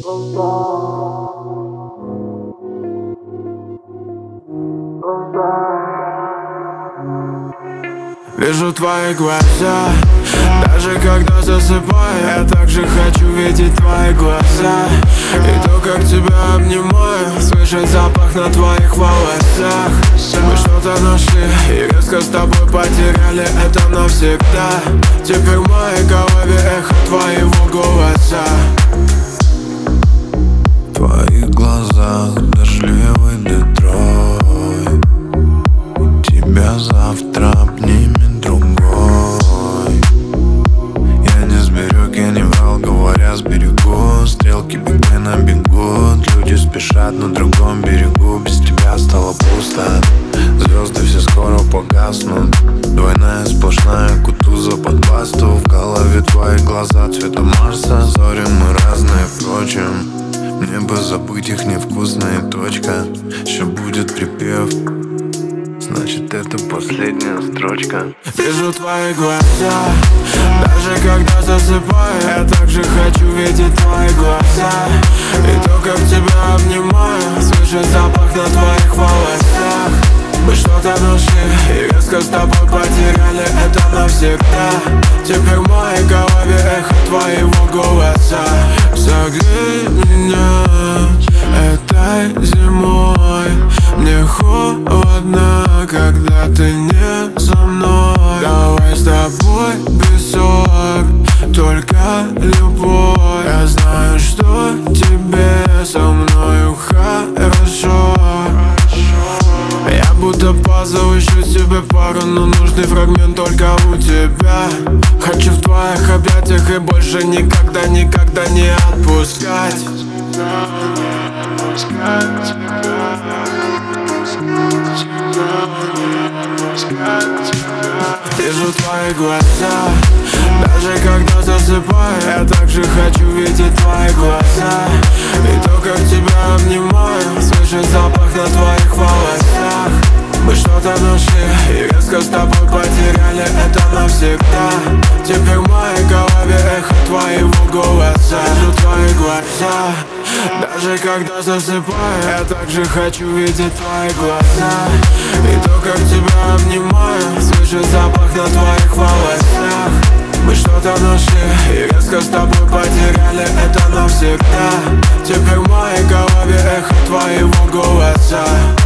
Вижу твои глаза, даже когда засыпаю, я также хочу видеть твои глаза. И то, как тебя обнимаю, слышать запах на твоих волосах. Мы что-то нашли и резко с тобой потеряли это навсегда. Теперь в моей голове эхо твоего голоса. В твоих глазах дождливый Детройт. Тебя завтра обнимет другой. Я не сберег, я не врал, говоря сберегу. Стрелки бигмена бегут, люди спешат на другом берегу. Без тебя стало пусто, звезды все скоро погаснут. Двойная сплошная кутуза под басту. В голове твои глаза цвета Марса. Зори мы разные, впрочем, мне бы забыть их невкусная точка. Еще будет припев, значит это последняя строчка. Вижу твои глаза, даже когда засыпаю, я также хочу видеть твои глаза. И то, как тебя обнимаю, слышать запах на твоих волосах. Мы что-то нашли и резко с тобой потеряли это навсегда. Теперь в моей голове эхо твоего голоса. Согрей меня этой зимой. Мне холодно, когда ты не со мной. Давай с тобой песок, только любовь. Я знаю, что тебе со мною хорошо. Я будто пазл, ищу себе пару, но нужный фрагмент только у тебя. Хочу в твоих объятиях и больше никогда, никогда не отпускать. Вижу твои глаза, даже когда засыпаю, я также хочу видеть твои глаза. И то, как тебя обнимаю, слышать запах на твоих волосах. Мы что-то нашли и резко с тобой потеряли это навсегда. Теперь в моей голове эхо твоего голоса. Вижу твои глаза, даже когда засыпаю, я также хочу видеть твои глаза. И то, как тебя обнимаю, слышать запах на твоих волосах. Мы что-то нашли и резко с тобой потеряли это навсегда. Теперь в моей голове эхо твоего голоса.